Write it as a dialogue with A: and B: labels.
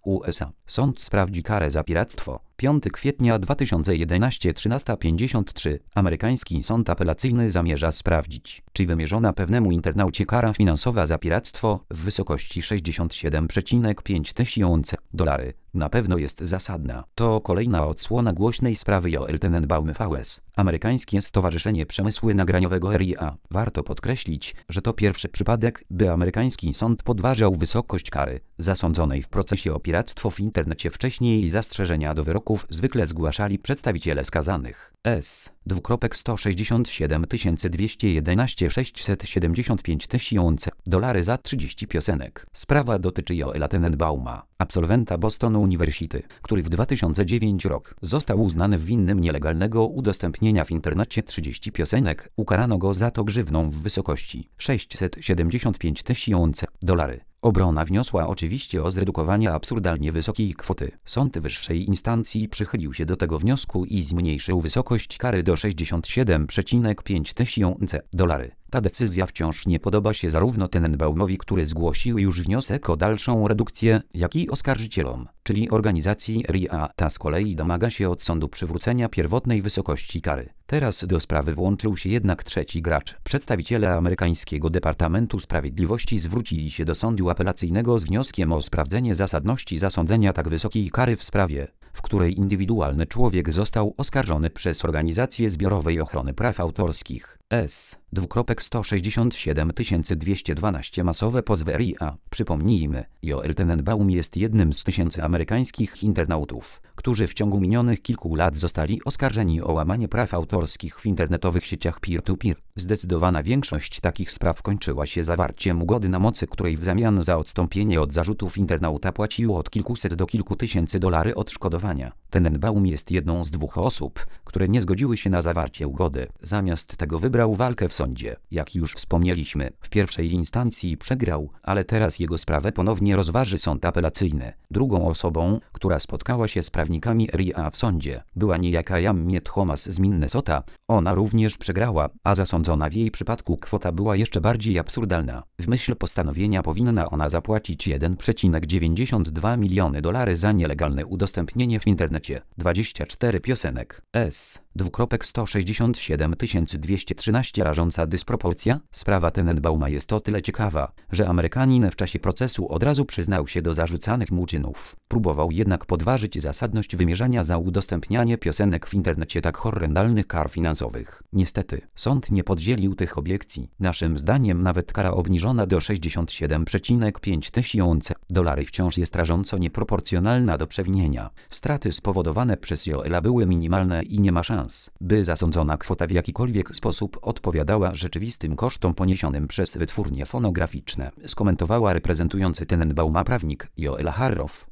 A: USA. Sąd sprawdzi karę za piractwo. 5 kwietnia 2011 13:53. Amerykański sąd apelacyjny zamierza sprawdzić, czy wymierzona pewnemu internaucie kara finansowa za piractwo w wysokości $67,5 tysiąca na pewno jest zasadna. To kolejna odsłona głośnej sprawy Joel Tenenbaum vs. Amerykańskie Stowarzyszenie Przemysłu Nagraniowego RIA. Warto podkreślić, że to pierwszy przypadek, by amerykański sąd podważał wysokość kary zasądzonej w procesie o piractwo w internecie. Wcześniej zastrzeżenia do wyroków zwykle zgłaszali przedstawiciele skazanych. $167 211 675 tysięcy za 30 piosenek. Sprawa dotyczy Joela Tenenbauma, absolwenta Boston University, który w 2009 roku został uznany winnym nielegalnego udostępnienia w internecie 30 piosenek. Ukarano go za to grzywną w wysokości $675 tysięcy. Obrona wniosła oczywiście o zredukowanie absurdalnie wysokiej kwoty. Sąd wyższej instancji przychylił się do tego wniosku i zmniejszył wysokość kary do $67,5 tysiąca. Ta decyzja wciąż nie podoba się zarówno Tenenbaumowi, który zgłosił już wniosek o dalszą redukcję, jak i oskarżycielom, czyli organizacji RIA. Ta z kolei domaga się od sądu przywrócenia pierwotnej wysokości kary. Teraz do sprawy włączył się jednak trzeci gracz. Przedstawiciele amerykańskiego Departamentu Sprawiedliwości zwrócili się do sądu apelacyjnego z wnioskiem o sprawdzenie zasadności zasądzenia tak wysokiej kary w sprawie, w której indywidualny człowiek został oskarżony przez Organizację Zbiorowej Ochrony Praw Autorskich. $167 212 masowe pozwy RIA. Przypomnijmy, Joel Tenenbaum jest jednym z tysięcy amerykańskich internautów, którzy w ciągu minionych kilku lat zostali oskarżeni o łamanie praw autorskich w internetowych sieciach peer-to-peer. Zdecydowana większość takich spraw kończyła się zawarciem ugody, na mocy której w zamian za odstąpienie od zarzutów internauta płacił od kilkuset do kilku tysięcy dolarów odszkodowania. Tenenbaum jest jedną z 2 osób, które nie zgodziły się na zawarcie ugody. Zamiast tego wybrał walkę w sądzie. Jak już wspomnieliśmy, w pierwszej instancji przegrał, ale teraz jego sprawę ponownie rozważy sąd apelacyjny. Drugą osobą, która spotkała się z prawnikami RIA w sądzie, była niejaka Jamie Thomas z Minnesota. Ona również przegrała, a zasądzona w jej przypadku kwota była jeszcze bardziej absurdalna. W myśl postanowienia powinna ona zapłacić $1,92 miliony za nielegalne udostępnienie w internecie 24 piosenek. $167 213. Rażąca dysproporcja. Sprawa Tenenbauma jest o tyle ciekawa, że Amerykanin w czasie procesu od razu przyznał się do zarzucanych mu czynów. Próbował jednak podważyć zasadność wymierzania za udostępnianie piosenek w internecie tak horrendalnych kar finansowych. Niestety, sąd nie podzielił tych obiekcji. Naszym zdaniem nawet kara obniżona do $67,5 tysiąca wciąż jest rażąco nieproporcjonalna do przewinienia. Straty spowodowane przez Joela były minimalne i nie ma szans, by zasądzona kwota w jakikolwiek sposób odpowiadała rzeczywistym kosztom poniesionym przez wytwórnie fonograficzne, skomentowała reprezentujący Tenenbauma prawnik Joel Harrow.